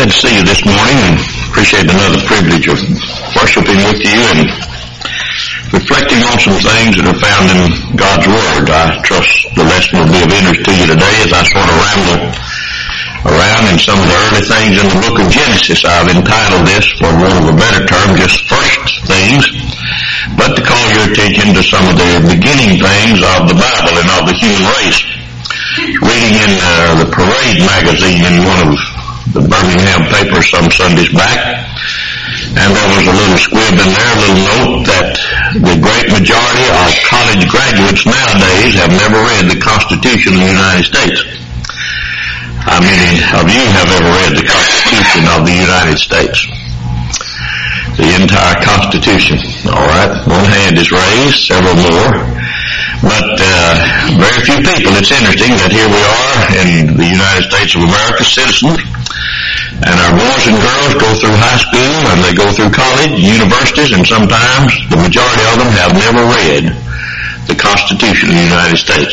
glad to see you this morning and appreciate another privilege of worshiping with you and reflecting on some things that are found in God's Word. I trust the lesson will be of interest to you today as I sort of ramble around in some of the early things in the book of Genesis. I've entitled this, for want of a better term, just first things, but to call your attention to some of the beginning things of the Bible and of the human race. Reading in the Parade magazine in one of the Birmingham papers some Sundays back, and there was a little squib in there, a little note that the great majority of college graduates nowadays have never read the Constitution of the United States. How many of you have ever read the Constitution of the United States? The entire Constitution. All right, one hand is raised, several more. But very few people. It's interesting that here we are in the United States of America, citizens, and our boys and girls go through high school and they go through college, universities, and sometimes the majority of them have never read the Constitution of the United States.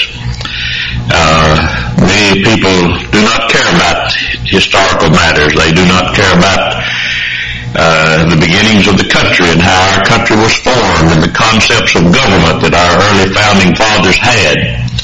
Many people do not care about historical matters. They do not care about the beginnings of the country and how our country was formed and the concepts of government that our early founding fathers had,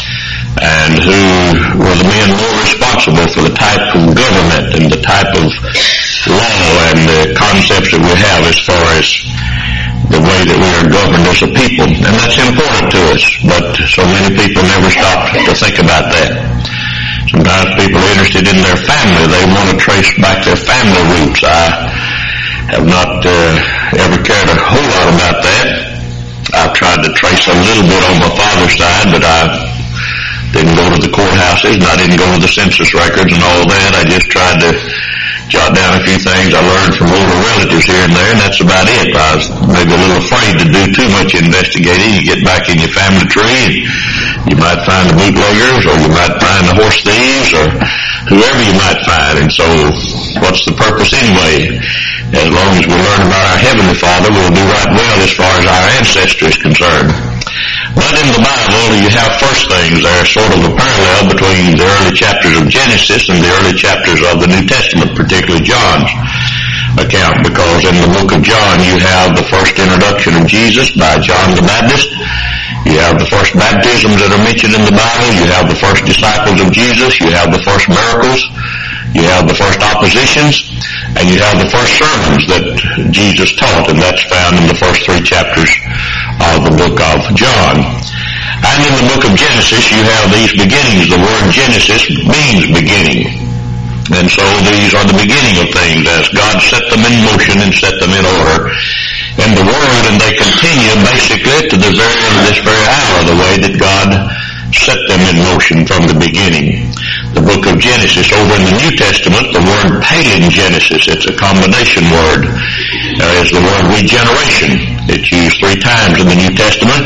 and who were the men more responsible for the type of government and the type of law and the concepts that we have as far as the way that we are governed as a people. And that's important to us, but so many people never stop to think about that. Sometimes people are interested in their family. They want to trace back their family roots. I have not ever cared a whole lot about that. I've tried to trace a little bit on my father's side, but I didn't go to the courthouses and I didn't go to the census records and all that. I just tried to jot down a few things I learned from older relatives here and there, and that's about it. I was maybe a little afraid to do too much investigating. You get back in your family tree and you might find the bootleggers, or you might find the horse thieves, or whoever you might find. And so what's the purpose anyway? As long as we learn about our Heavenly Father, we'll do right well as far as our ancestry is concerned. But in the Bible, you have first things. There's sort of a parallel between the early chapters of Genesis and the early chapters of the New Testament, particularly John's account, because in the book of John you have the first introduction of Jesus by John the Baptist. You have the first baptisms that are mentioned in the Bible. You have the first disciples of Jesus. You have the first miracles. You have the first oppositions, and you have the first sermons that Jesus taught, and that's found in the first three chapters of the book of John. And in the book of Genesis, you have these beginnings. The word Genesis means beginning. And so these are the beginning of things as God set them in motion and set them in order in the world, and they continue basically to this very hour, the way that God set them in motion from the beginning. The book of Genesis, over in the New Testament, the word palingenesis, it's a combination word, is the word regeneration. It's used 3 times in the New Testament.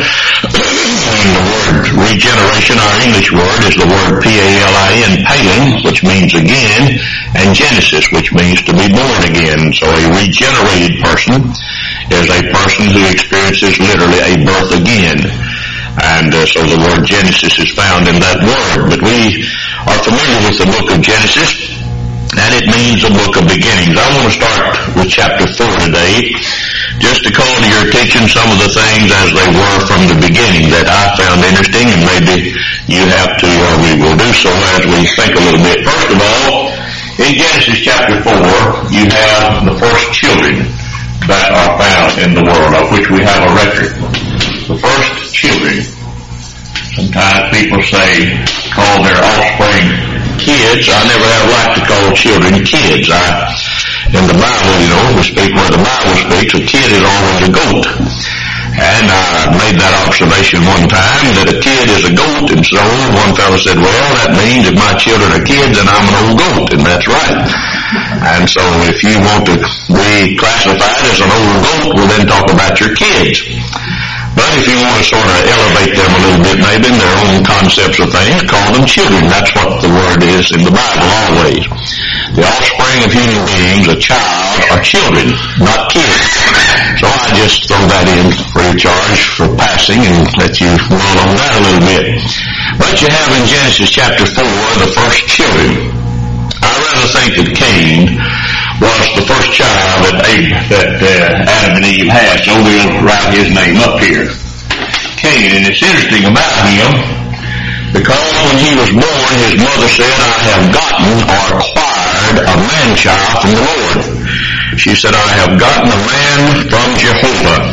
And the word regeneration, our English word, is the word P-A-L-I-N, palin, which means again, and genesis, which means to be born again. So a regenerated person is a person who experiences literally a birth again. And so the word Genesis is found in that word. But we are familiar with the book of Genesis, and it means a book of beginnings. I want to start with chapter 4 today, just to call to your attention some of the things as they were from the beginning that I found interesting, and maybe you have to, or we will do so as we think a little bit. First of all, in Genesis chapter 4, you have the first children that are found in the world, of which we have a record. The first children. Sometimes people call their offspring kids. I never have liked to call children kids. In the Bible, we speak where the Bible speaks. A kid is always a goat. And I made that observation one time, that a kid is a goat. And so one fellow said, well, that means if my children are kids, then I'm an old goat. And that's right. And so if you want to be classified as an old goat, well, then talk about your kids. But if you want to sort of elevate them a little bit, maybe in their own concepts of things, call them children. That's what the word is in the Bible always. The offspring of human beings, a child, are children, not kids. So I just throw that in free of charge for passing and let you roll on that a little bit. But you have in Genesis chapter 4 the first children. I rather think that Cain was the first child that Adam and Eve had. So we'll write his name up here. Cain. And it's interesting about him, because when he was born, his mother said, I have gotten or acquired a man-child from the Lord. She said, I have gotten a man from Jehovah.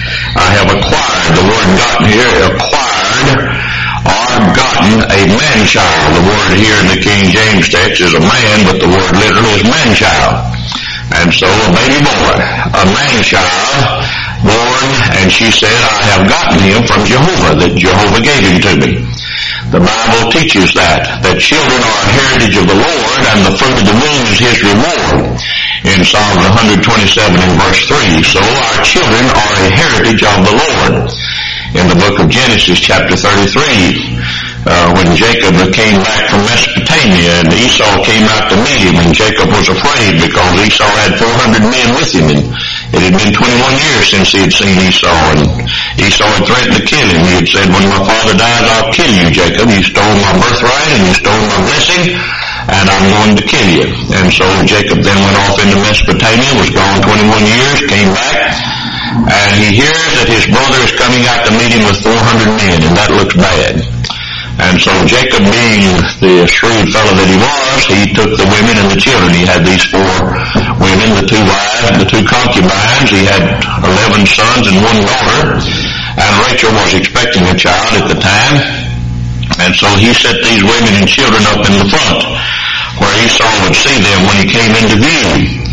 I have acquired, the word gotten here, acquired or gotten a man-child. The word here in the King James text is a man, but the word literally is man-child. And so a baby boy, a man-child, born, and she said, I have gotten him from Jehovah, that Jehovah gave him to me. The Bible teaches that children are a heritage of the Lord, and the fruit of the womb is his reward. In Psalm 127 and verse 3, so our children are a heritage of the Lord. In the book of Genesis chapter 33, when Jacob came back from Mesopotamia and Esau came out to meet him, and Jacob was afraid because Esau had 400 men with him, and it had been 21 years since he had seen Esau, and Esau had threatened to kill him. He had said, when my father dies, I'll kill you, Jacob. You stole my birthright and you stole my blessing, and I'm going to kill you. And so Jacob then went off into Mesopotamia, was gone 21 years, came back, and he hears that his brother is coming out to meet him with 400 men, and that looks bad. And so Jacob, being the shrewd fellow that he was, he took the women and the children. He had these 4 women, the 2 wives, the 2 concubines. He had 11 sons and 1 daughter. And Rachel was expecting a child at the time. And so he set these women and children up in the front, where Esau would see them when he came into view.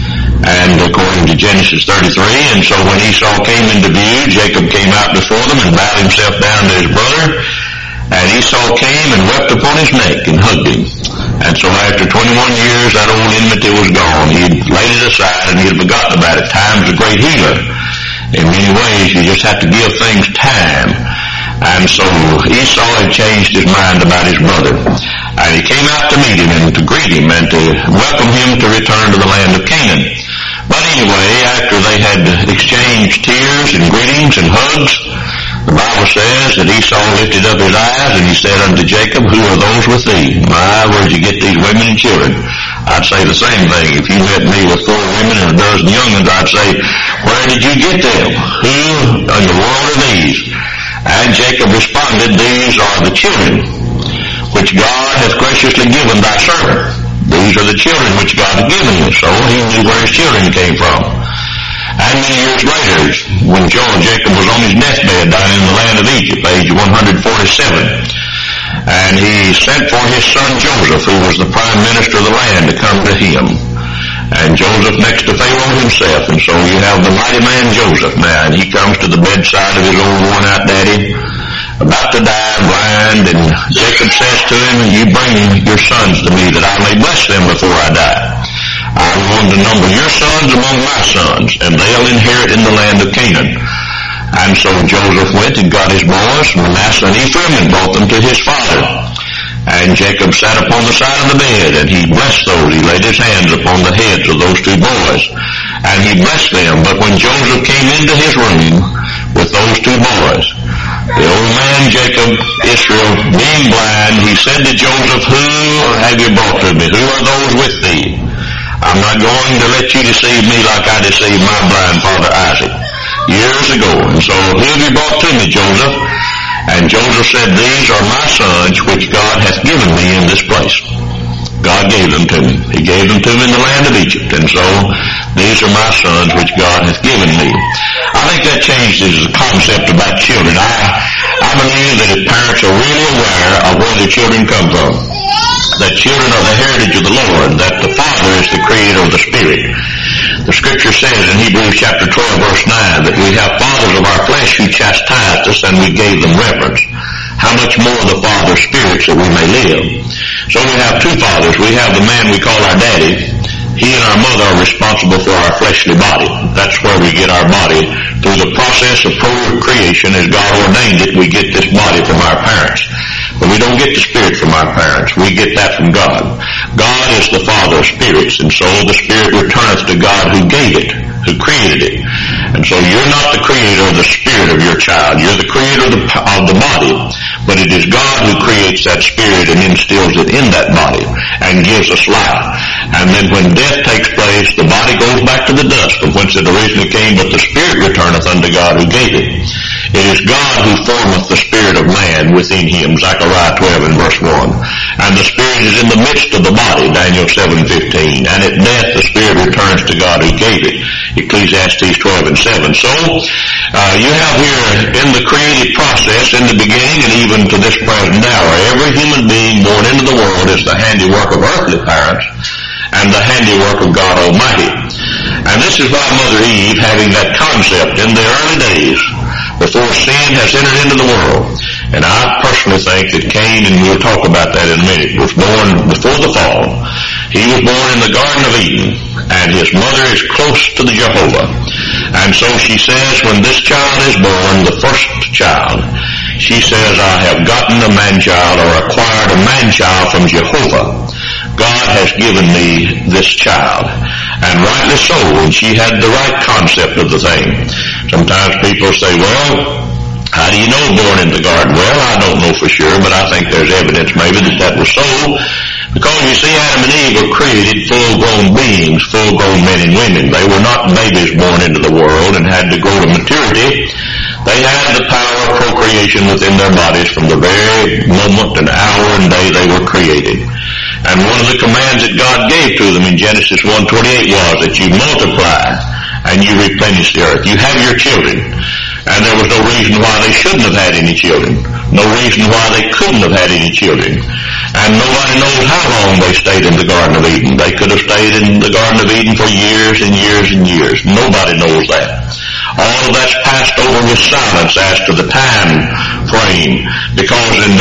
And according to Genesis 33, and so when Esau came into view, Jacob came out before them and bowed himself down to his brother. And Esau came and wept upon his neck and hugged him. And so after 21 years, that old enmity was gone. He had laid it aside and he had forgotten about it. Time's a great healer. In many ways, you just have to give things time. And so Esau had changed his mind about his brother. And he came out to meet him and to greet him and to welcome him to return to the land of Canaan. But anyway, after they had exchanged tears and greetings and hugs, the Bible says that Esau lifted up his eyes and he said unto Jacob, who are those with thee? My, where'd you get these women and children? I'd say the same thing. If you met me with 4 women and a dozen young'uns, I'd say, where did you get them? Who in the world are these? And Jacob responded, these are the children which God hath graciously given thy servant. These are the children which God had given you. So he knew where his children came from. And many years later, when Jacob was on his deathbed down in the land of Egypt, age 147, and he sent for his son Joseph, who was the prime minister of the land, to come to him. And Joseph next to Pharaoh himself, and so you have the mighty man Joseph now, and he comes to the bedside of his old worn-out daddy, about to die, blind, and Jacob says to him, you bring your sons to me that I may bless them before I die. I'm going to number your sons among my sons, and they'll inherit in the land of Canaan. And so Joseph went and got his boys, Manasseh and Ephraim, and brought them to his father. And Jacob sat upon the side of the bed, and he blessed those. He laid his hands upon the heads of those 2 boys, and he blessed them. But when Joseph came into his room with those 2 boys, the old man Jacob, Israel, being blind, he said to Joseph, who have you brought to me? Who are those with thee? I'm not going to let you deceive me like I deceived my blind father Isaac years ago. And so who have you brought to me, Joseph? And Joseph said, these are my sons which God hath given me in this place. God gave them to me. He gave them to me in the land of Egypt. And so these are my sons which God hath given me. I think that changes the concept about children. I believe that if parents are really aware of where the children come from, that children are the heritage of the Lord, that the Father is the creator of the Spirit. The Scripture says in Hebrews chapter 12 verse 9 that we have fathers of our flesh who chastised us and we gave them reverence. How much more the Father's spirits that we may live. So we have 2 fathers. We have the man we call our daddy. He and our mother are responsible for our fleshly body. That's where we get our body. Through the process of procreation, as God ordained it, we get this body from our parents. But we don't get the spirit from our parents. We get that from God. God is the Father of spirits, and so the spirit returneth to God who gave it, who created it. And so you're not the creator of the spirit of your child. You're the creator of the body. But it is God who creates that spirit and instills it in that body and gives us life. And then when death takes place, the body goes back to the dust from whence it originally came, but the spirit returneth unto God who gave it. It is God who formeth the spirit of man within him, Zechariah 12 and verse 1. And the spirit is in the midst of the body, Daniel 7:15. And at death the spirit returns to God who gave it, Ecclesiastes 12 and 7. So, you have here in the creative process, in the beginning and even to this present hour, every human being born into the world is the handiwork of earthly parents and the handiwork of God Almighty. And this is why Mother Eve, having that concept in the early days, before sin has entered into the world, and I personally think that Cain, and we'll talk about that in a minute, was born before the fall. He was born in the Garden of Eden, and his mother is close to the Jehovah. And so she says, when this child is born, the first child, she says, I have gotten a man-child or acquired a man-child from Jehovah. God has given me this child. And rightly so, and she had the right concept of the thing. Sometimes people say, well, how do you know born in the garden? Well, I don't know for sure, but I think there's evidence maybe that was so. Because you see, Adam and Eve were created full-grown beings, full-grown men and women. They were not babies born into the world and had to grow to maturity. They had the power of procreation within their bodies from the very moment and hour and day they were created. And one of the commands that God gave to them in Genesis 1:28 was that you multiply and you replenish the earth. You have your children. And there was no reason why they shouldn't have had any children. No reason why they couldn't have had any children. And nobody knows how long they stayed in the Garden of Eden. They could have stayed in the Garden of Eden for years and years and years. Nobody knows that. All of that's passed over with silence as to the time frame, because in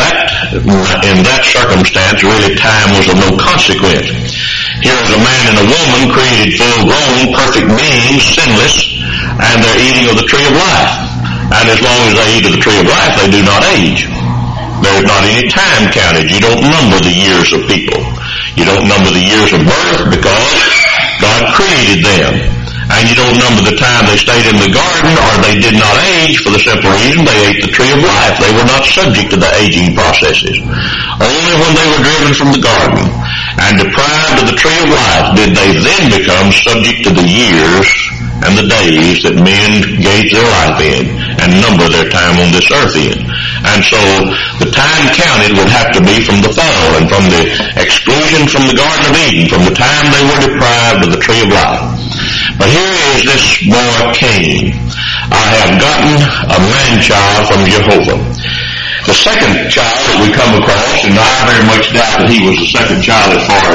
that circumstance, really time was of no consequence. Here is a man and a woman created full-grown, perfect beings, sinless, and they're eating of the tree of life. And as long as they eat of the tree of life, they do not age. There's not any time counted. You don't number the years of people. You don't number the years of birth because God created them. And you don't number the time they stayed in the garden or they did not age for the simple reason they ate the tree of life. They were not subject to the aging processes. Only when they were driven from the garden and deprived of the tree of life did they then become subject to the years and the days that men gauge their life in and number their time on this earth in. And so the time counted would have to be from the fall and from the exclusion from the Garden of Eden, from the time they were deprived of the tree of life. But here is this boy Cain. I have gotten a man-child from Jehovah. The second child that we come across, and I very much doubt that he was the second child as far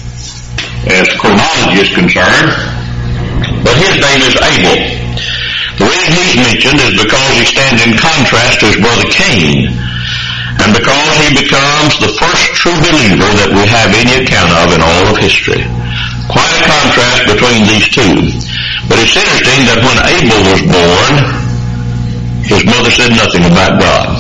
as chronology is concerned, but his name is Abel. The reason he's mentioned is because he stands in contrast to his brother Cain, and because he becomes the first true believer that we have any account of in all of history. Quite a contrast between these two. But it's interesting that when Abel was born, his mother said nothing about God.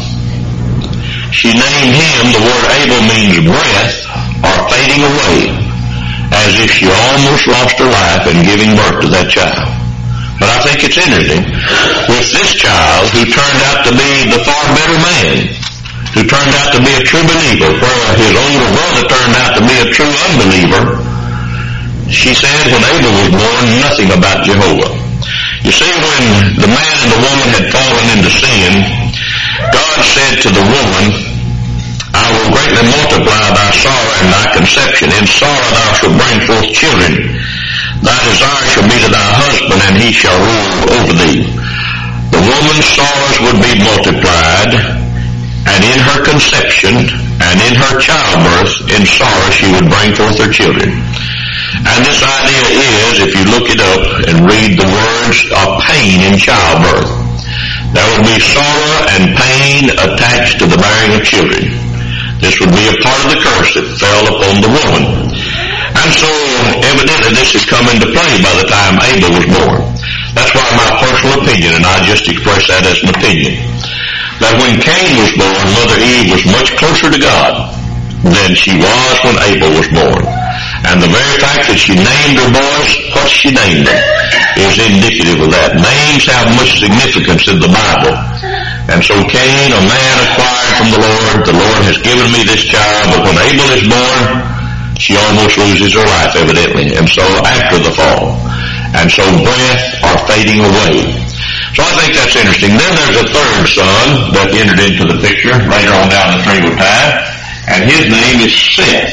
She named him, the word Abel means breath or fading away, as if she almost lost her life in giving birth to that child. But I think it's interesting, with this child who turned out to be the far better man, who turned out to be a true believer, where his older brother turned out to be a true unbeliever, she said when Abel was born, nothing about Jehovah. You see, when the man and the woman had fallen into sin, God said to the woman, I will greatly multiply thy sorrow and thy conception. In sorrow thou shalt bring forth children. Thy desire shall be to thy husband, and he shall rule over thee. The woman's sorrows would be multiplied, and in her conception and in her childbirth, in sorrow she would bring forth her children. And this idea is, if you look it up and read the words of pain in childbirth, there would be sorrow and pain attached to the bearing of children. This would be a part of the curse that fell upon the woman. And so, evidently, this had come into play by the time Abel was born. That's why my personal opinion, and I just express that as an opinion, that when Cain was born, Mother Eve was much closer to God than she was when Abel was born. And the very fact that she named her boys what she named them is indicative of that. Names have much significance in the Bible. And so Cain, a man acquired from the Lord has given me this child, but when Abel is born, she almost loses her life, evidently. And so after the fall. And so breath are fading away. So I think that's interesting. Then there's a third son that entered into the picture later on down the stream of time, and his name is Seth.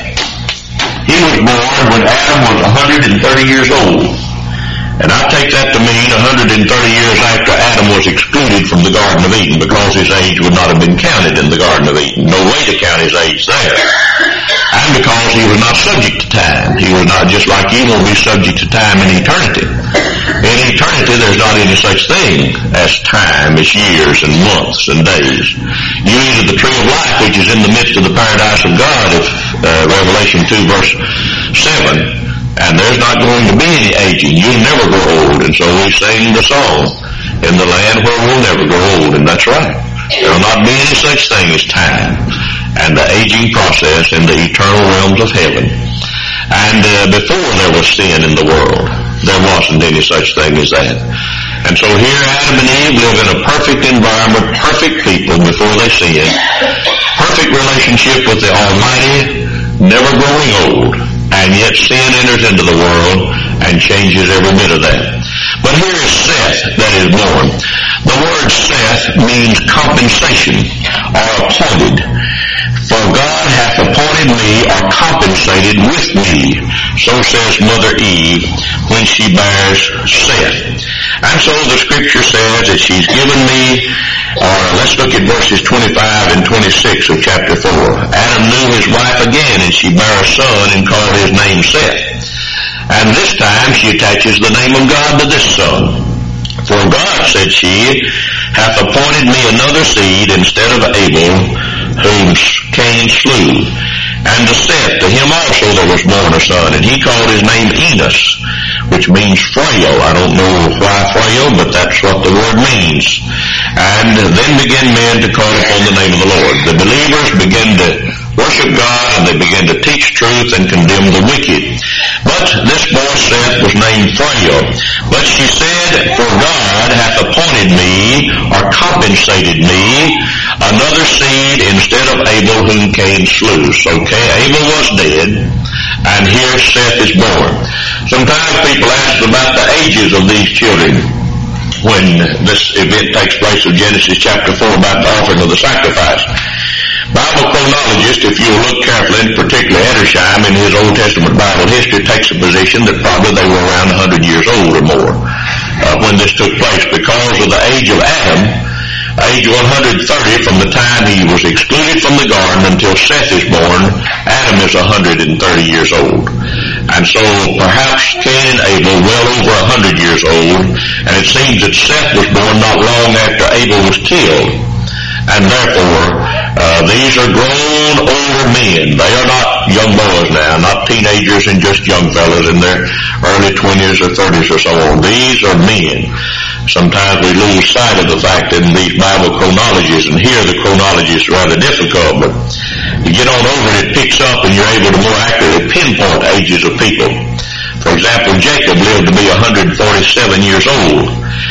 He was born when Adam was 130 years old. And I take that to mean 130 years after Adam was excluded from the Garden of Eden, because his age would not have been counted in the Garden of Eden. No way to count his age there. And because he was not subject to time. He was not, just like you won't be subject to time in eternity. In eternity, there's not any such thing as time, as years and months and days. You eat of the tree of life, which is in the midst of the paradise of God, of Revelation 2 verse 7. And there's not going to be any aging. You'll never grow old. And so we sing the song, in the land where we'll never grow old. And that's right. There will not be any such thing as time and the aging process in the eternal realms of heaven. And before there was sin in the world, there wasn't any such thing as that. And so here Adam and Eve live in a perfect environment, perfect people before they sin, perfect relationship with the Almighty, never growing old. And yet sin enters into the world and changes every bit of that. But here is Seth that is born. The word Seth means compensation or appointed. For God hath appointed me or compensated with me. So says Mother Eve when she bears Seth. And so the scripture says that she's given me, let's look at verses 25 and 26 of chapter 4. Adam knew his wife again, and she bare a son and called his name Seth. And this time she attaches the name of God to this son. For God, said she, hath appointed me another seed instead of Abel, whom Cain slew. And to Seth, to him also there was born a son, and he called his name Enos, which means frail. I don't know why frail, but that's what the word means. And then began men to call upon the name of the Lord. The believers began to worship God, and they began to teach truth and condemn the wicked. But this boy Seth was named frail. But she said, for God hath appointed me, or compensated me, another seed instead of Abel whom Cain slew. So Abel was dead, and here Seth is born. Sometimes people ask about the ages of these children when this event takes place of Genesis chapter 4 about the offering of the sacrifice. Bible chronologist, if you look carefully, and particularly Edersheim in his Old Testament Bible history, takes a position that probably they were around 100 years old or more when this took place, because of the age of Adam, age 130 from the time he was excluded from the garden until Seth is born. Adam is 130 years old. And so perhaps Cain and Abel well over 100 years old, and it seems that Seth was born not long after Abel was killed. And therefore, these are grown older men. They are not young boys now, not teenagers and just young fellas in their early 20s or 30s or so on. These are men. Sometimes we lose sight of the fact in these Bible chronologies, and here the chronology is rather difficult, but you get on over it, it picks up, and you're able to more accurately pinpoint ages of people. For example, Jacob lived to be 147 years old.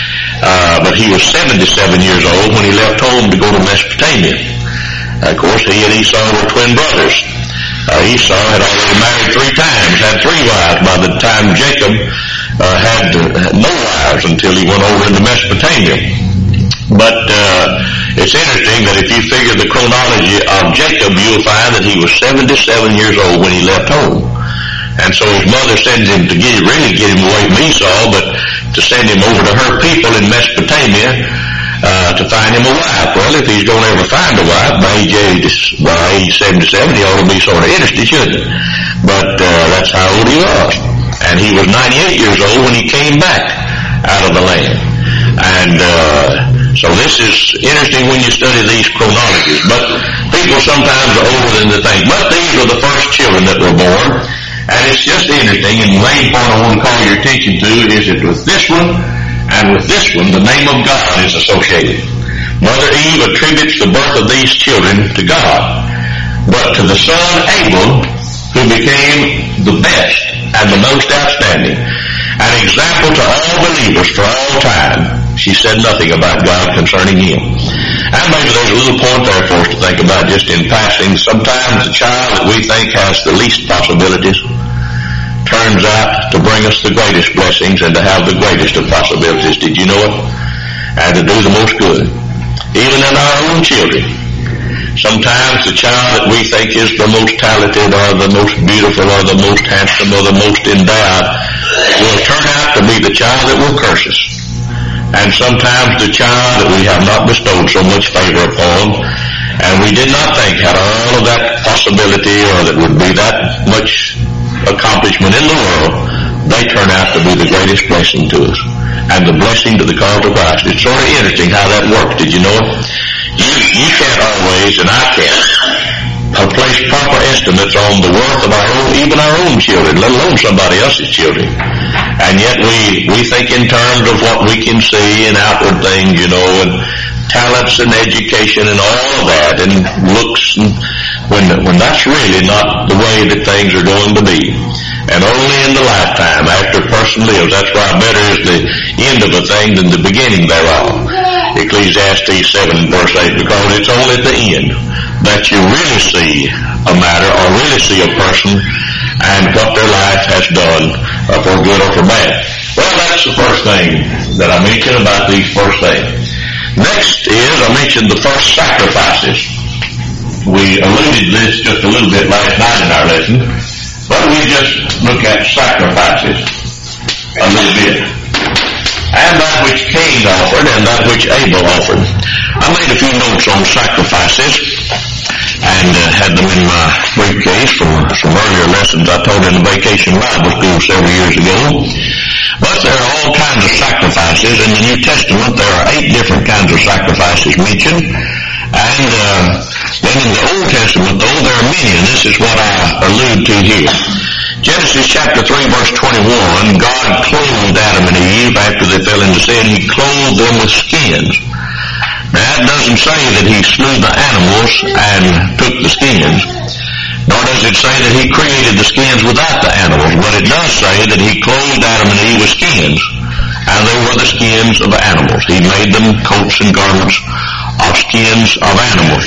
But he was 77 years old when he left home to go to Mesopotamia. Of course, he and Esau were twin brothers. Esau had already married 3 times, had 3 wives by the time Jacob had no wives until he went over into Mesopotamia. But it's interesting that if you figure the chronology of Jacob, you'll find that he was 77 years old when he left home. And so his mother sends him to really get him away from Esau, but to send him over to her people in Mesopotamia to find him a wife. Well, if he's going to ever find a wife by age 77, he ought to be sort of interested, shouldn't he? But that's how old he was. And he was 98 years old when he came back out of the land. And so this is interesting when you study these chronologies. But people sometimes are older than they think. But these are the first children that were born. And it's just interesting, and the main point I want to call your attention to is that with this one and with this one, the name of God is associated. Mother Eve attributes the birth of these children to God. But to the son Abel, who became the best and the most outstanding, an example to all believers for all time. She said nothing about God concerning him. And maybe there's a little point there for us to think about just in passing. Sometimes the child that we think has the least possibilities turns out to bring us the greatest blessings and to have the greatest of possibilities. Did you know it? And to do the most good. Even in our own children. Sometimes the child that we think is the most talented or the most beautiful or the most handsome or the most endowed will turn out to be the child that will curse us. And sometimes the child that we have not bestowed so much favor upon and we did not think had all of that possibility or that would be that much accomplishment in the world, they turn out to be the greatest blessing to us and the blessing to the cause of Christ. It's sort of interesting how that works. Did you know it? You can't always, and I can't, place proper estimates on the worth of our own, even our own children, let alone somebody else's children. And yet we think in terms of what we can see and outward things, you know, and talents and education and all of that and looks, and when that's really not the way that things are going to be. And only in the lifetime, after a person lives, that's why better is the end of a thing than the beginning thereof. Ecclesiastes 7 verse 8, because it's only at the end that you really see a matter or really see a person and what their life has done for good or for bad. Well, that's the first thing that I mentioned about these first things. Next is, I mentioned the first sacrifices. We alluded to this just a little bit last night in our lesson, but we just look at sacrifices a little bit. And that which Cain offered and that which Abel offered. I made a few notes on sacrifices and had them in my briefcase from some earlier lessons I taught in the Vacation Bible School several years ago. But there are all kinds of sacrifices. In the New Testament there are 8 different kinds of sacrifices mentioned. And then in the Old Testament, though, there are many, and this is what I allude to here. Genesis chapter 3 verse 21, God clothed Adam and Eve after they fell into sin. He clothed them with skins. Now that doesn't say that he slew the animals and took the skins, nor does it say that he created the skins without the animals, but it does say that he clothed Adam and Eve with skins, and they were the skins of animals. He made them coats and garments of skins of animals.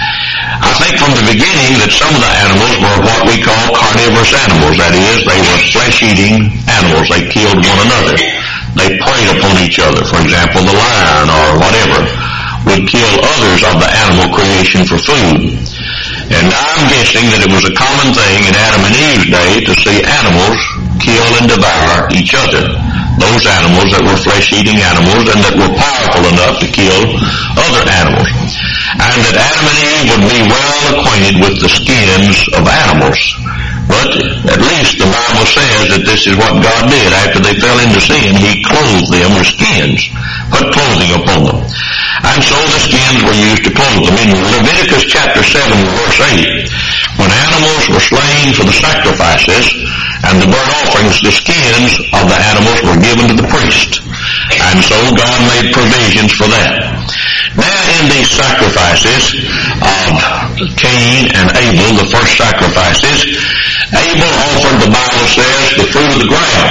I think from the beginning that some of the animals were what we call carnivorous animals. That is, they were flesh-eating animals. They killed one another. They preyed upon each other. For example, the lion or whatever would kill others of the animal creation for food. And I'm guessing that it was a common thing in Adam and Eve's day to see animals kill and devour each other. Those animals that were flesh-eating animals and that were powerful enough to kill other animals. And that Adam and Eve would be well acquainted with the skins of animals. But at least the Bible says that this is what God did. After they fell into sin, he clothed them with skins, put clothing upon them. And so the skins were used to clothe them. In Leviticus chapter 7 verse 8, when animals were slain for the sacrifices and the burnt offerings, the skins of the animals were given to the priest. And so God made provisions for that. Now in these sacrifices of Cain and Abel, the first sacrifices, Abel offered, the Bible says, the fruit of the ground.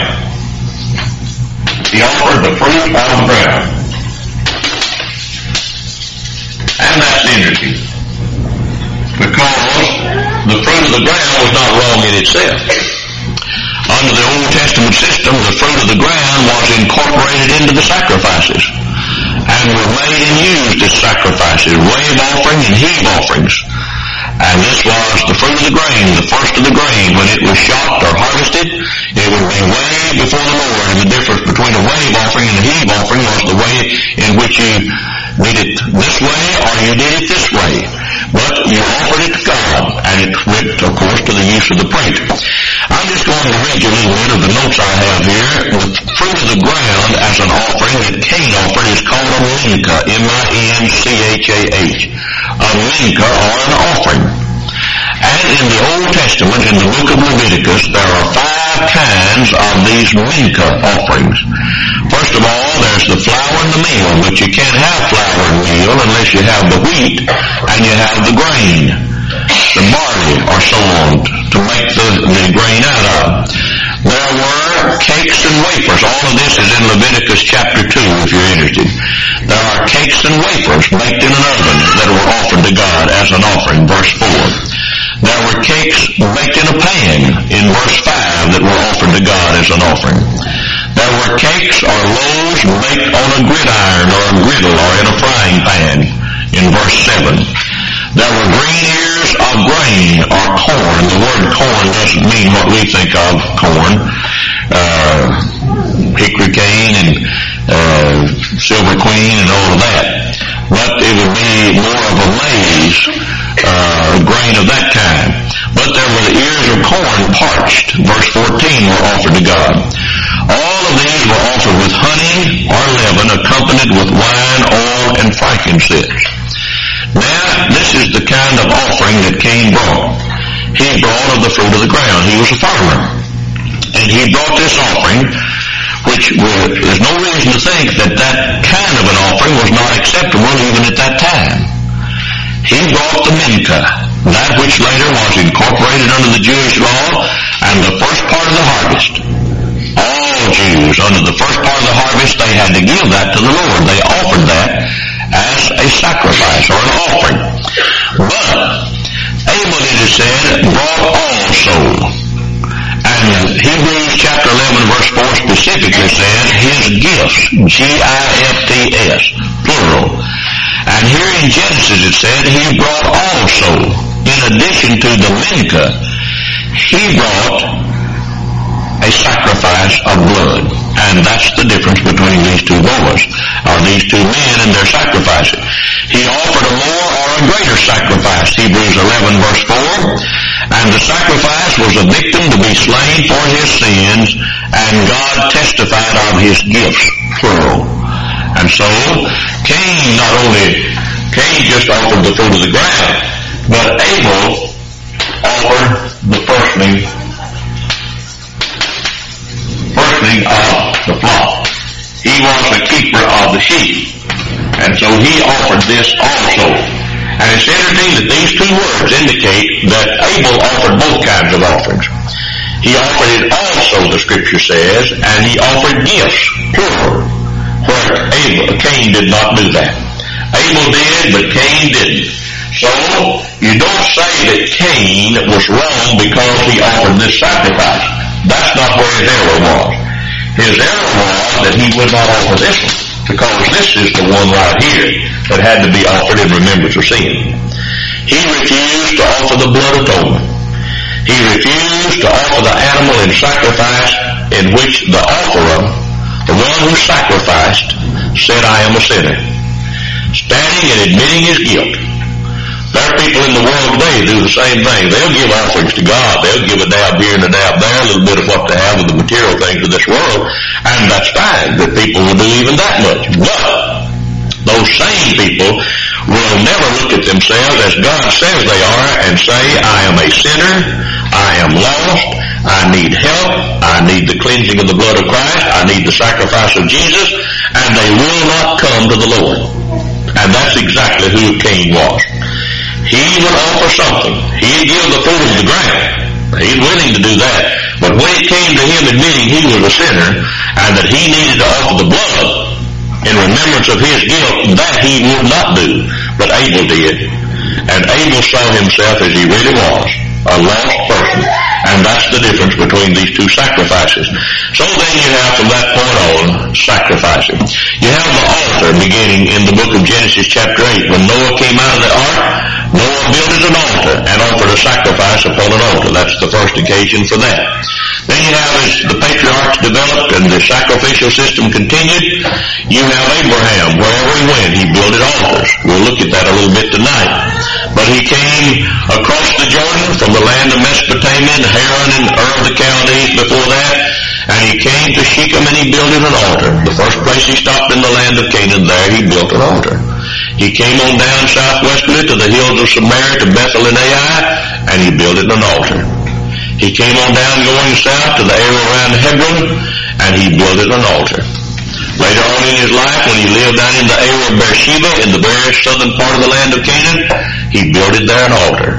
He offered the fruit of the ground. And that's interesting, because the fruit of the ground was not wrong in itself. Under the Old Testament system, the fruit of the ground was incorporated into the sacrifices and were made and used as sacrifices, wave offering and heave offerings. And this was the fruit of the grain, the first of the grain. When it was shocked or harvested, it would be waved before the Lord. And the difference between a wave offering and a heave offering was the way in which you did it this way or you did it this way. But you offered it to God, and it went, of course, to the use of the priest. I'm just going to read you a little bit of the notes I have here. The fruit of the ground as an offering that Cain offered is called a mincha, M-I-N-C-H-A-H. A mincha, or an offering. And in the Old Testament, in the book of Leviticus, there are 5 kinds of these mincha offerings. First of all, there's the flour and the meal, but you can't have flour and meal unless you have the wheat and you have the grain. hops and barley are sown to make the grain out of. There were cakes and wafers. All of this is in Leviticus chapter 2 if you're interested. There are cakes and wafers baked in an oven that were offered to God as an offering, verse 4. There were cakes baked in a pan in verse 5 that were offered to God as an offering. There were cakes or loaves baked on a gridiron or a griddle or in a frying pan in verse 7. There were green ears of grain or corn. The word corn doesn't mean what we think of corn. Hickory cane and silver queen and all of that. But it would be more of a maize, grain of that kind. But there were the ears of corn parched. Verse 14 were offered to God. All of these were offered with honey or leaven accompanied with wine, oil, and frankincense. Now, this is the kind of offering that Cain brought. He brought of the fruit of the ground. He was a farmer. And he brought this offering, which there's no reason to think that that kind of an offering was not acceptable even at that time. He brought the mincha, that which later was incorporated under the Jewish law, and the first part of the harvest. All Jews, under the first part of the harvest, they had to give that to the Lord. They offered that as a sacrifice or an offering. But Abel, it is said, brought also. And Hebrews chapter 11 verse 4 specifically says his gifts, G-I-F-T-S, plural. And here in Genesis it said he brought also, in addition to the mincha, he brought a sacrifice of blood. And that's the difference between these two boys, or these two men and their sacrifices. He offered a more or a greater sacrifice, Hebrews 11 verse 4, and the sacrifice was a victim to be slain for his sins, and God testified of his gifts, plural. And so, Cain just offered the fruit of the ground, but Abel offered the firstling of the flock. He was the keeper of the sheep. And so he offered this also. And it's interesting that these two words indicate that Abel offered both kinds of offerings. He offered it also, the scripture says, and he offered gifts, plural, where Cain did not do that. Abel did, but Cain didn't. So, you don't say that Cain was wrong because he offered this sacrifice. That's not where his error was. His error was that he would not offer this one, because this is the one right here that had to be offered in remembrance of sin. He refused to offer the blood atonement. He refused to offer the animal in sacrifice in which the offerer, the one who sacrificed, said, I am a sinner, standing and admitting his guilt. There are people in the world today who do the same thing. They'll give offerings to God. They'll give a dab here and a dab there, a little bit of what they have of the material things of this world, and that's fine that people will do even that much. But those same people will never look at themselves as God says they are and say, I am a sinner, I am lost, I need help, I need the cleansing of the blood of Christ, I need the sacrifice of Jesus, and they will not come to the Lord. And that's exactly who Cain was. He would offer something. He'd give the fruit of the ground. He's willing to do that. But when it came to him admitting he was a sinner and that he needed to offer the blood in remembrance of his guilt, that he would not do. But Abel did. And Abel saw himself as he really was, a lost person. And that's the difference between these two sacrifices. So then you have from that point on, sacrificing. You have the altar beginning in the book of Genesis chapter 8. When Noah came out of the ark, Noah built an altar and offered a sacrifice upon an altar. That's the first occasion for that. Then you have, as the patriarchs developed and the sacrificial system continued, you have Abraham. Wherever he went, he builded altars. We'll look at that a little bit tonight. But he came across the Jordan from the land of Mesopotamia, Haran and Ur of the Chaldees before that, and he came to Shechem and he built an altar. The first place he stopped in the land of Canaan, there he built an altar. He came on down southwestward to the hills of Samaria to Bethel and Ai, and he built an altar. He came on down going south to the area around Hebron, and he built an altar. Later on in his life, when he lived down in the area of Beersheba, in the very southern part of the land of Canaan, he built there an altar.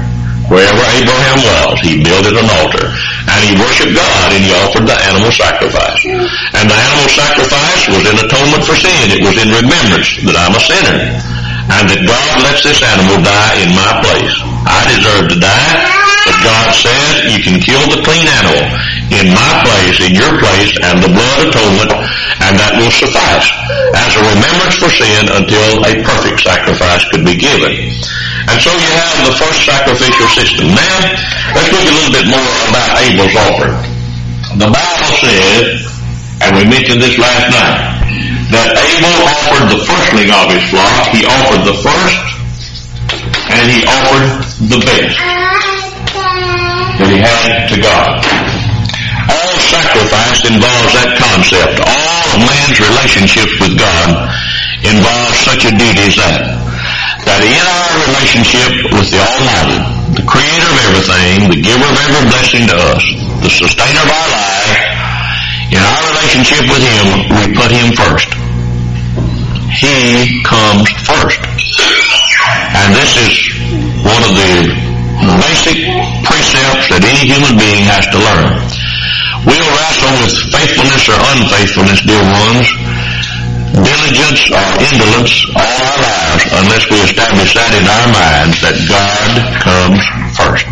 Wherever Abraham was, he builded an altar. And he worshiped God, and he offered the animal sacrifice. And the animal sacrifice was in atonement for sin. It was in remembrance that I'm a sinner, and that God lets this animal die in my place. I deserve to die, but God said, you can kill the clean animal in my place, in your place, and the blood atonement, and that will suffice as a remembrance for sin until a perfect sacrifice could be given. And so you have the first sacrificial system. Now, let's look a little bit more about Abel's offering. The Bible says, and we mentioned this last night, that Abel offered the firstling of his flock. He offered the first, and he offered the best that he had to God. All sacrifice involves that concept. All of man's relationships with God involve such a duty as that in our relationship with the Almighty, the Creator of everything, the giver of every blessing to us, the sustainer of our life, in our relationship with Him, we put Him first. He comes first. And this is one of the basic precepts that any human being has to learn. We'll wrestle with faithfulness or unfaithfulness, dear ones, diligence or indolence all our lives unless we establish that in our minds that God comes first.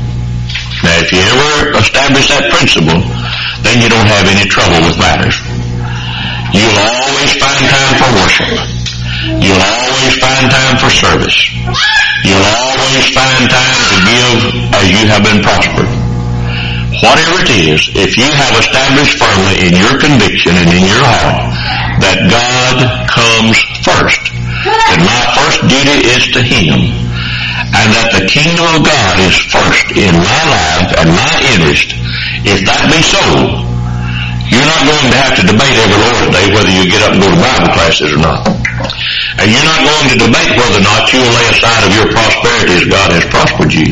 Now, if you ever establish that principle, then you don't have any trouble with matters. You'll always find time for worship. You'll always find time for service. You'll always find time to give as you have been prospered. Whatever it is, if you have established firmly in your conviction and in your heart that God comes first, that my first duty is to Him, and that the kingdom of God is first in my life and my interest, if that be so, you're not going to have to debate every Lord's Day whether you get up and go to Bible classes or not. And you're not going to debate whether or not you'll lay aside of your prosperity as God has prospered you.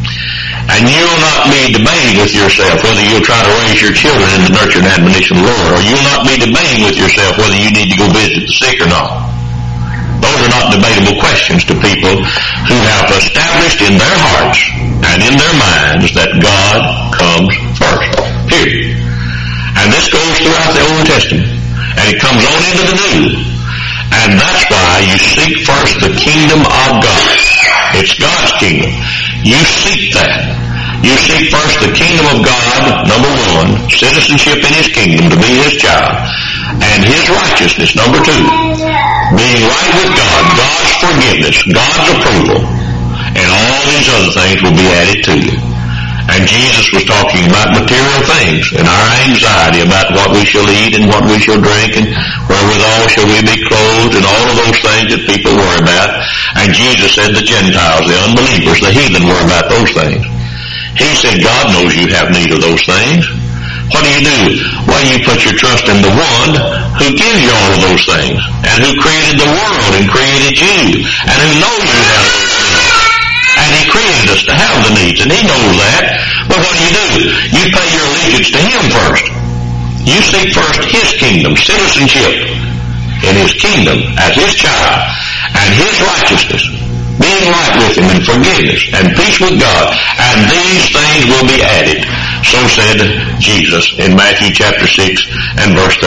And you'll not be debating with yourself whether you'll try to raise your children in the nurture and admonition of the Lord, or you'll not be debating with yourself whether you need to go visit the sick or not. Those are not debatable questions to people who have established in their hearts and in their minds that God comes first. Period. And this goes throughout the Old Testament, and it comes on into the New. And that's why you seek first the kingdom of God. It's God's kingdom. You seek that. You seek first the kingdom of God, number one, citizenship in His kingdom, to be His child, and His righteousness, number two, being right with God, God's forgiveness, God's approval, and all these other things will be added to you. And Jesus was talking about material things and our anxiety about what we shall eat and what we shall drink and wherewithal shall we be clothed and all of those things that people worry about. And Jesus said the Gentiles, the unbelievers, the heathen worry about those things. He said God knows you have need of those things. What do? Well, you put your trust in the one who gives you all of those things and who created the world and created you and who knows you have those things. And He created us to have the needs, and He knows that. But what do? You pay your allegiance to Him first. You seek first His kingdom, citizenship in His kingdom as His child, and His righteousness, being right with Him and forgiveness and peace with God, and these things will be added. So said Jesus in Matthew chapter 6 and verse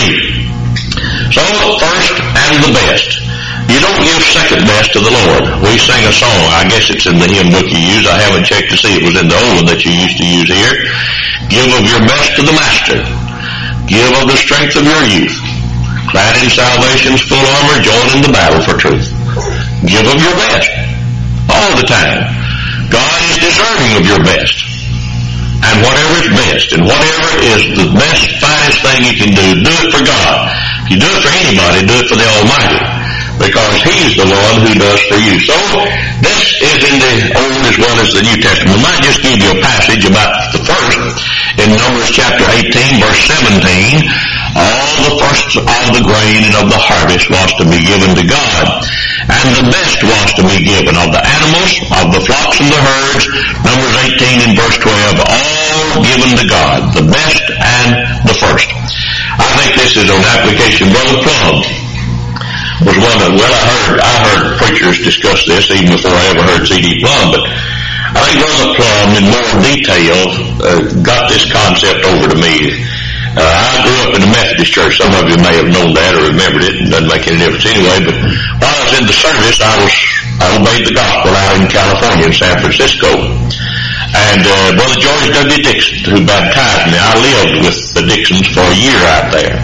33. So, first and the best. You don't give second best to the Lord. We sing a song. I guess it's in the hymn book you use. I haven't checked to see. It was in the old one that you used to use here. Give of your best to the Master. Give of the strength of your youth. Clad in salvation's full armor, join in the battle for truth. Give of your best. All the time. God is deserving of your best. And whatever is best, and whatever is the best, finest thing you can do it for God. If you do it for anybody, do it for the Almighty. Because He's the one who does for you. So, this is in the Old as well as the New Testament. I might just give you a passage about the first. In Numbers chapter 18, verse 17, all the first of the grain and of the harvest was to be given to God. And the best was to be given of the animals, of the flocks and the herds. Numbers 18 and verse 12, all given to God. The best and the first. I think this is an application. Brother Plum was one of, I heard preachers discuss this even before I ever heard C.D. Plum, but I think Brother Plum, in more detail, got this concept over to me. I grew up in the Methodist church. Some of you may have known that or remembered it. It doesn't make any difference anyway. But while I was in the service, I obeyed the gospel out in California, in San Francisco. And Brother George W. Dixon, who baptized me, I lived with the Dixons for a year out there.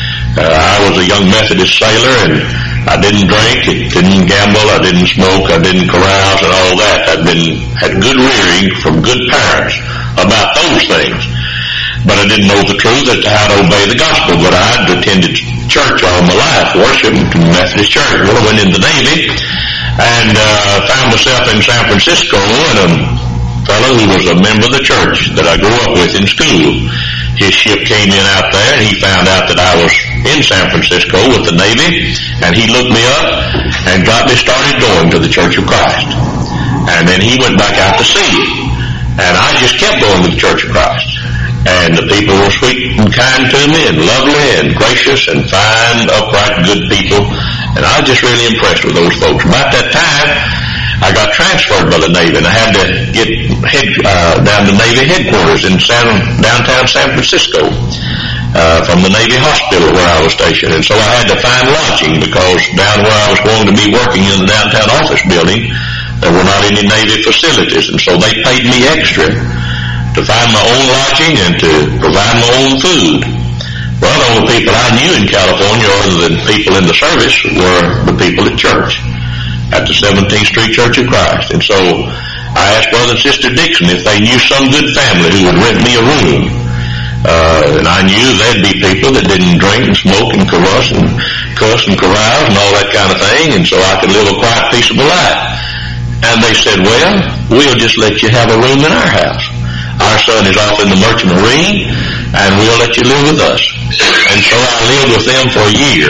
I was a young Methodist sailor, and I didn't drink, didn't gamble, I didn't smoke, I didn't carouse and all that. Had good rearing from good parents about those things. But I didn't know the truth as to how to obey the gospel. But I'd attended church all my life, worshiping in the Methodist church. Well, I went in the Navy and found myself in San Francisco, and a fellow who was a member of the church that I grew up with in school, his ship came in out there, and he found out that I was in San Francisco with the Navy, and he looked me up and got me started going to the Church of Christ. And then he went back out to sea, and I just kept going to the Church of Christ. And the people were sweet and kind to me and lovely and gracious and fine, upright, good people. And I was just really impressed with those folks. About that time, I got transferred by the Navy, and I had to get down to Navy headquarters in downtown San Francisco from the Navy hospital where I was stationed. And so I had to find lodging because down where I was going to be working in the downtown office building, there were not any Navy facilities. And so they paid me extra to find my own lodging and to provide my own food. Well, the only people I knew in California other than people in the service were the people at church, at the 17th Street Church of Christ. And so I asked Brother and Sister Dixon if they knew some good family who would rent me a room. And I knew there'd be people that didn't drink and smoke and cuss and carouse and all that kind of thing, and so I could live a quiet, peaceable life. And they said, well, we'll just let you have a room in our house. Our son is off in the Merchant Marine, and we'll let you live with us. And so I lived with them for a year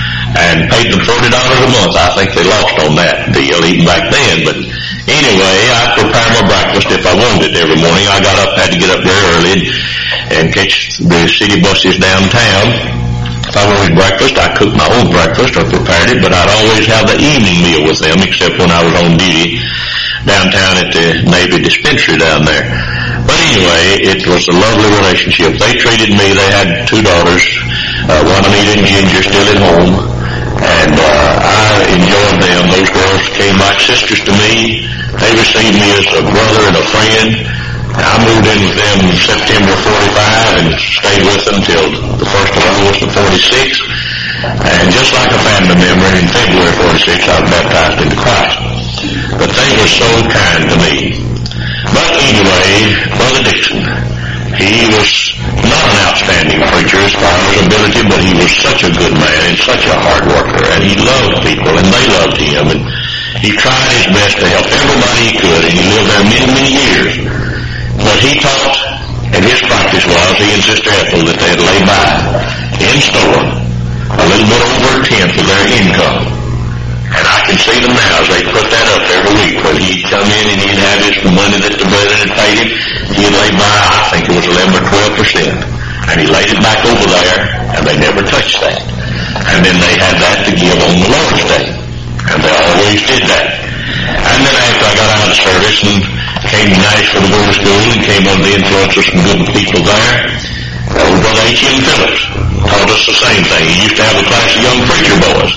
and paid them $40 a month. I think they lost on that deal even back then. But anyway, I'd prepare my breakfast if I wanted it every morning. I had to get up very early and catch the city buses downtown. If I wanted breakfast, I cooked my own breakfast or prepared it, but I'd always have the evening meal with them, except when I was on duty downtown at the Navy dispensary down there. But anyway, it was a lovely relationship. They treated me, they had two daughters, Juanita and Ginger, still at home, and I enjoyed them. Those girls came like sisters to me. They received me as a brother and a friend. I moved in with them in September 45 and stayed with them till the 1st of August of 46. And just like a family member, in February 46, I was baptized into Christ. But they were so kind to me. But anyway, Brother Dixon, he was not an outstanding preacher as far as ability, but he was such a good man and such a hard worker, and he loved people, and they loved him, and he tried his best to help everybody he could, and he lived there many, many years. But he taught, and his practice was, he and Sister Ethel, that they'd lay by in store a little bit over a tenth of their income. And I can see them now as they put that up every week. When he'd come in and he'd have his money that the brethren had paid him, he'd lay by, I think it was 11 or 12%. And he laid it back over there, and they never touched that. And then they had that to give on the Lord's Day. And they always did that. And then after I got out of service and came to Nashville to go to school and came under the influence of some good people there, Brother H.M. Phillips taught us the same thing. He used to have a class of young preacher boys.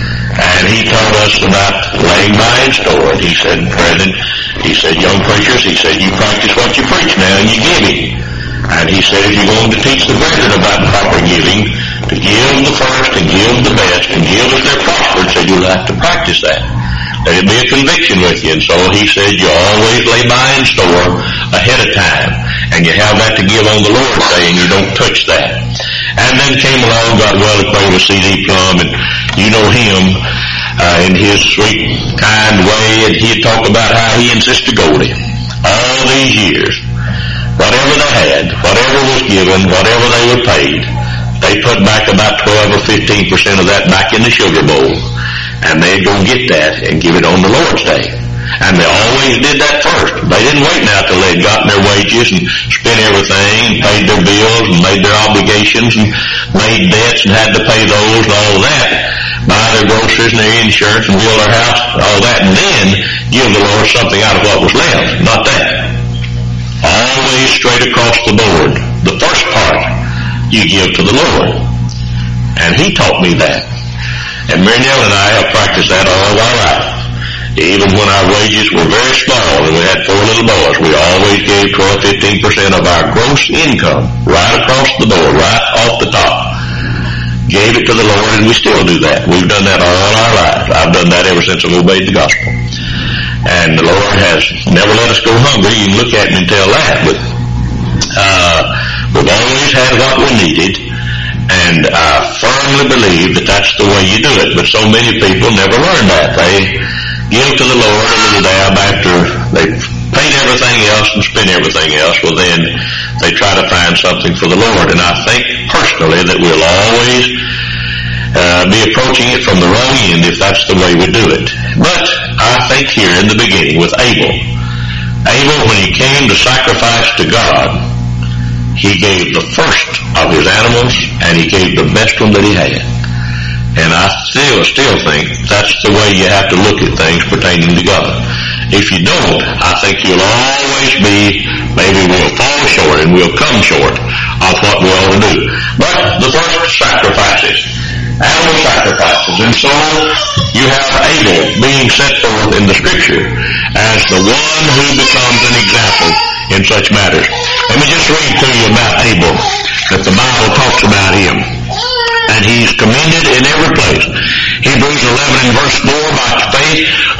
And he taught us about laying by in store. And he said, brethren, he said, young preachers, he said, you practice what you preach now and you give it. And he said, if you're going to teach the brethren about proper giving, to give the first and give the best and give as they're prospered, so you'll have to practice that. Let it be a conviction with you. And so he said, you always lay by in store ahead of time. And you have that to give on the Lord's Day, and you don't touch that. And then came along, got well acquainted with C.D. Plum, and you know him in his sweet, kind way, and he'd talk about how he and Sister Goldie, all these years, whatever they had, whatever was given, whatever they were paid, they put back about 12 or 15% of that back in the sugar bowl, and they'd go get that and give it on the Lord's Day. And they always did that first. They didn't wait now till they'd gotten their wages and spent everything and paid their bills and made their obligations and made debts and had to pay those and all that. buy their groceries and their insurance and build their house, all that, and then give the Lord something out of what was left. Not that. Always straight across the board. The first part you give to the Lord. And He taught me that. And Mary Nell and I have practiced that all of our life. Even when our wages were very small and we had 4 little boys, we always gave 12-15% of our gross income right across the board, right off the top. Gave it to the Lord, and we still do that. We've done that all our lives. I've done that ever since I've obeyed the gospel. And the Lord has never let us go hungry. You can look at me and tell that. But we've always had what we needed, and I firmly believe that that's the way you do it. But so many people never learn that. They give to the Lord a little dab after they've paid everything else and spent everything else. Well, then they try to find something for the Lord. And I think personally that we'll always be approaching it from the wrong end if that's the way we do it. But I think here in the beginning with Abel, when he came to sacrifice to God, he gave the first of his animals, and he gave the best one that he had. And I still think that's the way you have to look at things pertaining to God. If you don't, I think you'll always maybe we'll fall short and we'll come short of what we ought to do. But the first sacrifices, animal sacrifices, and so you have Abel being set forth in the Scripture as the one who becomes an example in such matters. Let me just read to you about Abel, that the Bible talks about him. And he's commended in every place. Hebrews 11 and verse 4, by faith,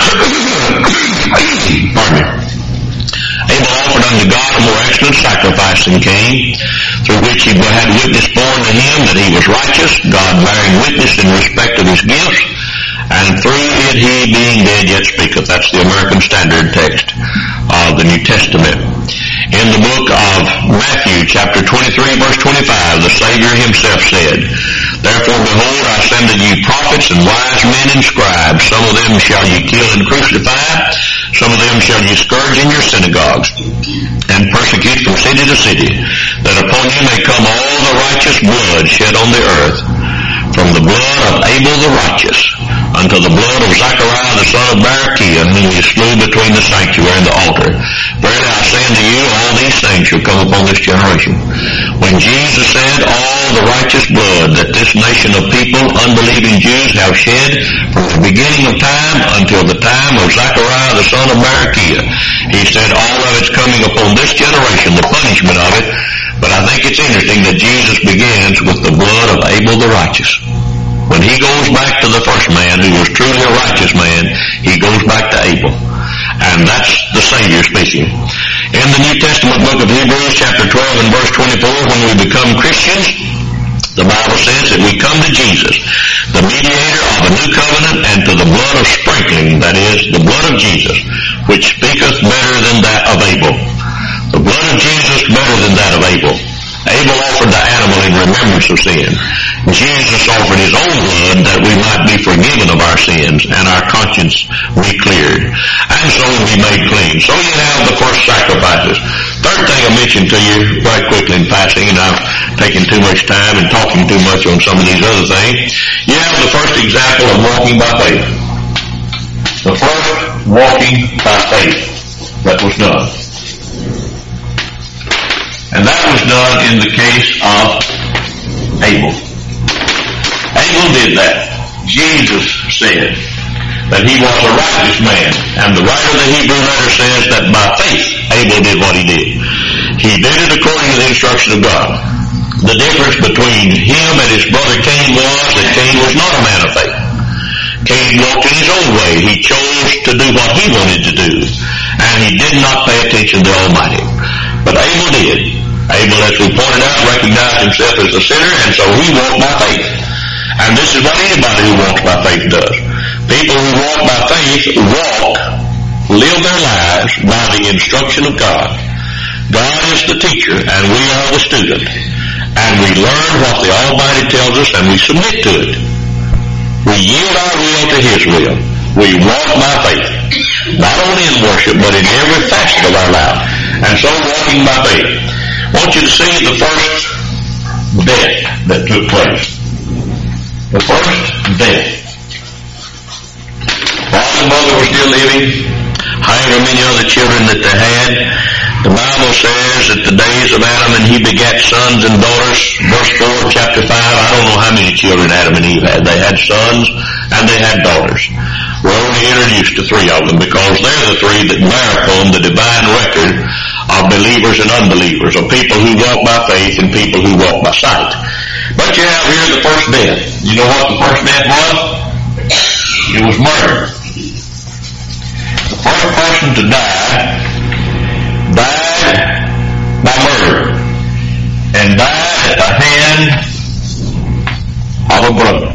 Abel offered unto God a more excellent sacrifice than Cain, through which he had witness borne to him that he was righteous, God bearing witness in respect of his gifts, and through it he being dead yet speaketh. That's the American Standard text of the New Testament. In the book of Matthew, chapter 23, verse 25, the Savior himself said, Therefore, behold, I send unto you prophets and wise men and scribes. Some of them shall ye kill and crucify. Some of them shall ye scourge in your synagogues, and persecute from city to city, that upon you may come all the righteous blood shed on the earth, from the blood of Abel the righteous, unto the blood of Zachariah the son of Barachiah, whom he slew between the sanctuary and the altar. Verily I say unto you, all these things shall come upon this generation. When Jesus said, all the righteous blood that this nation of people, unbelieving Jews, have shed from the beginning of time until the time of Zachariah the son of Barachiah, he said, all of it's coming upon this generation, the punishment of it. But I think it's interesting that Jesus begins with the blood of Abel the righteous. When he goes back to the first man who was truly a righteous man, he goes back to Abel. And that's the Savior speaking. In the New Testament book of Hebrews, chapter 12 and verse 24, when we become Christians, the Bible says that we come to Jesus, the mediator of a new covenant, and to the blood of sprinkling, that is, the blood of Jesus, which speaketh better than that of Abel. The blood of Jesus better than that of Abel. Abel offered the animal in remembrance of sin. Jesus offered his own blood that we might be forgiven of our sins and our conscience be cleared, and so be made clean. So you have the first sacrifices. Third thing I mentioned to you right quickly in passing, and I'm taking too much time and talking too much on some of these other things. You have the first example of walking by faith. The first walking by faith that was done. And that was done in the case of Abel. Abel did that. Jesus said that he was a righteous man. And the writer of the Hebrew letter says that by faith Abel did what he did. He did it according to the instruction of God. The difference between him and his brother Cain was that Cain was not a man of faith. Cain walked in his own way. He chose to do what he wanted to do. And he did not pay attention to the Almighty. But Abel did. Abel, as we pointed out, recognized himself as a sinner, and so he walked by faith. And this is what anybody who walks by faith does. People who walk by faith live their lives by the instruction of God. God is the teacher, and we are the student. And we learn what the Almighty tells us, and we submit to it. We yield our will to His will. We walk by faith. Not only in worship, but in every facet of our life. And so walking by faith. I want you to see the first death that took place. The first death. older brother was still living, however many other children that they had, the Bible says that the days of Adam and he begat sons and daughters. Verse 4, chapter 5, I don't know how many children Adam and Eve had. They had sons and they had daughters. We're only introduced to three of them because they're the three that bear upon the divine record of believers and unbelievers, of people who walk by faith and people who walk by sight. But you have here the first death. You know what the first death was? It was murder. The first person to die died by murder and died at the hand of a brother.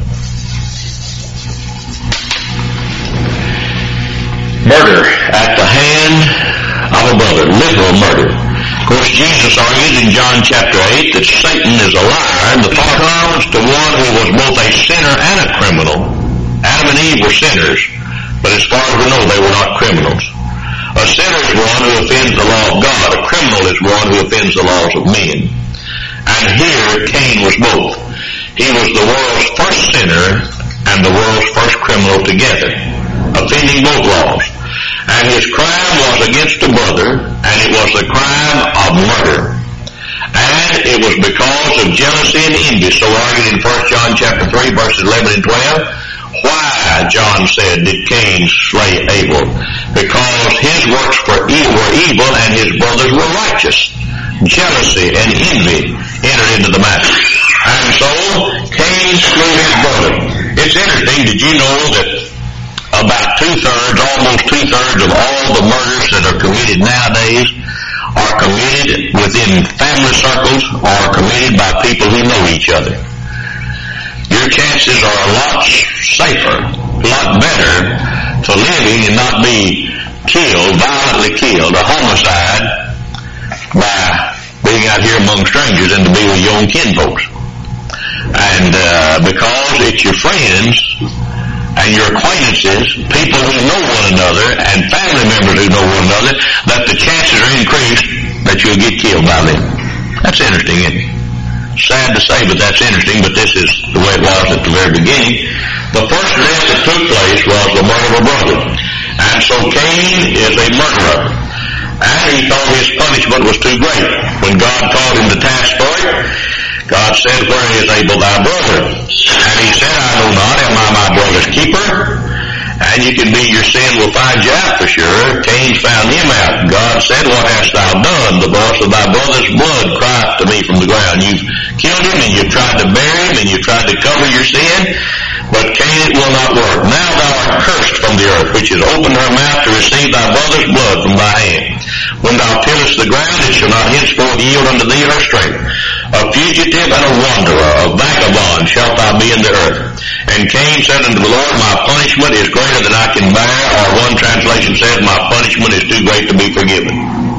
Murder at the hand of a brother, literal murder. Of course, Jesus argued in John chapter 8 that Satan is a liar and the Father belongs to one who was both a sinner and a criminal. Adam and Eve were sinners, but as far as we know, they were not criminals. A sinner is one who offends the law of God. A criminal is one who offends the laws of men. And here, Cain was both. He was the world's first sinner and the world's first criminal together, offending both laws. And his crime was against a brother, and it was the crime of murder. And it was because of jealousy and envy. So argued in 1 John chapter 3, verses 11 and 12. Why, John said, did Cain slay Abel? Because his works were evil and his brothers were righteous. Jealousy and envy entered into the matter. And so, Cain slew his brother. It's interesting, did you know that about almost two-thirds of all the murders that are committed nowadays are committed within family circles or committed by people who know each other? Your chances are a lot safer, a lot better for living and not be violently killed, a homicide, by being out here among strangers than to be with your own kinfolks. And because it's your friends and your acquaintances, people who know one another, and family members who know one another, that the chances are increased that you'll get killed by them. That's interesting, isn't it? Sad to say, but that's interesting, but this is the way it was at the very beginning. The first death that took place was the murder of a brother. And so Cain is a murderer. And he thought his punishment was too great. When God called him to task for it, God said, where is Abel thy brother? And he said, I know not, am I my brother's keeper? And you can be, your sin will find you out for sure. Cain found him out. God said, what hast thou done? The voice of thy brother's blood crieth to me from the ground. You've killed him and you've tried to bury him and you've tried to cover your sin. But Cain, it will not work. Now thou art cursed from the earth, which has opened her mouth to receive thy brother's blood from thy hand. When thou tillest the ground, it shall not henceforth yield unto thee her strength. A fugitive and a wanderer, a vagabond shalt thou be in the earth. And Cain said unto the Lord, my punishment is greater than I can bear, or one translation says, my punishment is too great to be forgiven.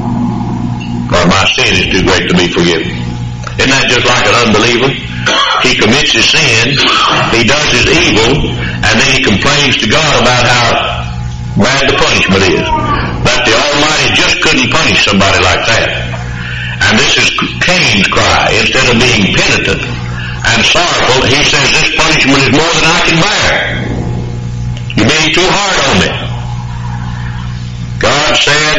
Or my sin is too great to be forgiven. Isn't that just like an unbeliever? He commits his sin, he does his evil, and then he complains to God about how bad the punishment is. That the Almighty just couldn't punish somebody like that. And this is Cain's cry. Instead of being penitent and sorrowful, he says, this punishment is more than I can bear. You're being too hard on me. God said,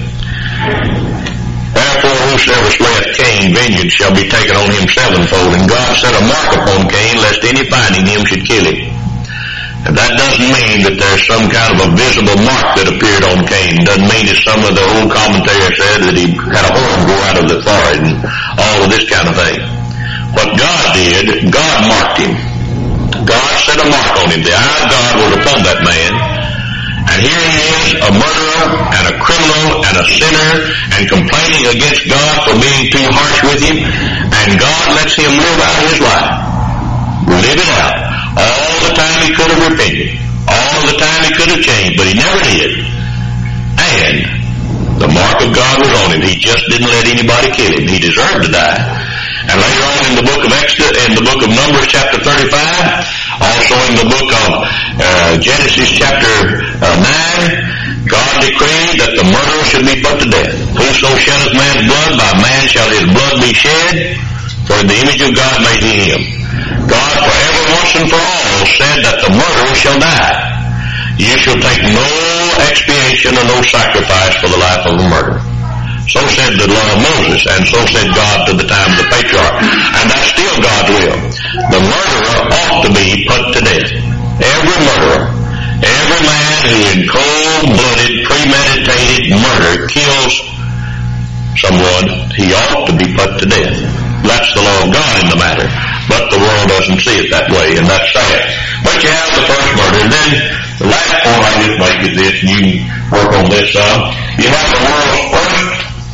therefore whosoever slayeth Cain, vengeance shall be taken on him sevenfold. And God set a mark upon Cain, lest any finding him should kill him. And that doesn't mean that there's some kind of a visible mark that appeared on Cain. Doesn't mean, as some of the old commentators said, that he had a horn go out of the forehead and all of this kind of thing. What God did, God marked him. God set a mark on him. The eye of God was upon that man. And here he is, a murderer and a criminal and a sinner and complaining against God for being too harsh with him. And God lets him live out his life. Live it out. All the time he could have repented. All the time he could have changed, but he never did. And the mark of God was on him. He just didn't let anybody kill him. He deserved to die. And later on in the book of Exodus, in the book of Numbers chapter 35, also in the book of Genesis chapter 9, God decreed that the murderer should be put to death. Whoso sheddeth man's blood, by man shall his blood be shed, for in the image of God made he him. God forever, once and for all, said that the murderer shall die. You shall take no expiation or no sacrifice for the life of a murderer. So said the law of Moses, and so said God to the time of the patriarch. And that's still God's will. The murderer ought to be put to death. Every murderer, every man who in cold-blooded, premeditated murder kills someone, he ought to be put to death. That's the law of God in the matter. But the world doesn't see it that way, and that's sad. But you have the first murder, and then the last point I just make is this, and you can work on this some. You have the world's first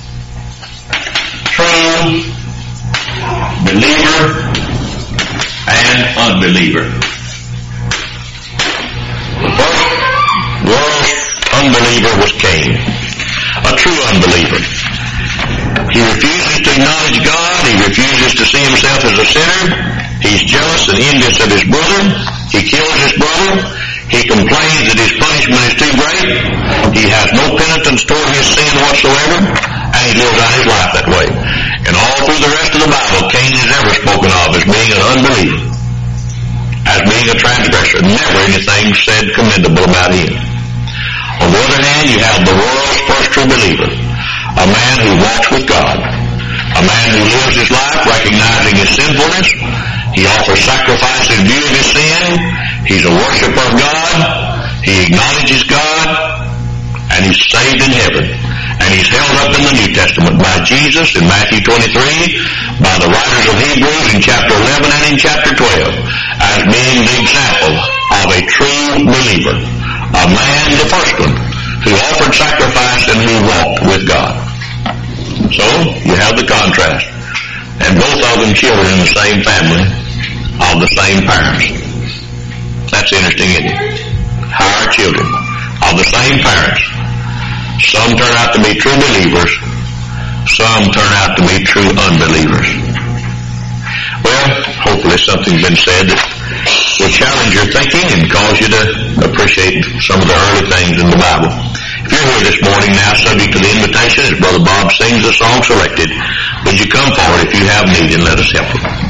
true believer and unbeliever. The first world's unbeliever was Cain, a true unbeliever. He refuses to acknowledge God. He refuses to see himself as a sinner. He's jealous and envious of his brother. He kills his brother. He complains that his punishment is too great. He has no penitence toward his sin whatsoever, and he lives out his life that way. And all through the rest of the Bible, Cain is ever spoken of as being an unbeliever, as being a transgressor. Never anything said commendable about him. On the other hand, you have the world's first true believer, a man who walks with God, a man who lives his life recognizing his sinfulness. He offers sacrifice in view of his sin. He's a worshiper of God. He acknowledges God, and he's saved in heaven. And he's held up in the New Testament by Jesus in Matthew 23, by the writers of Hebrews in chapter 11 and in chapter 12, as being the example of a true believer, a man, the first one, who offered sacrifice and who walked with God. So, you have the contrast. And both of them children in the same family of the same parents. That's interesting, isn't it? How our children of the same parents. Some turn out to be true believers. Some turn out to be true unbelievers. Well, hopefully something's been said that will challenge your thinking and cause you to appreciate some of the early things in the Bible. If you're here this morning now, subject to the invitation, as Brother Bob sings the song selected, would you come forward if you have need and let us help you?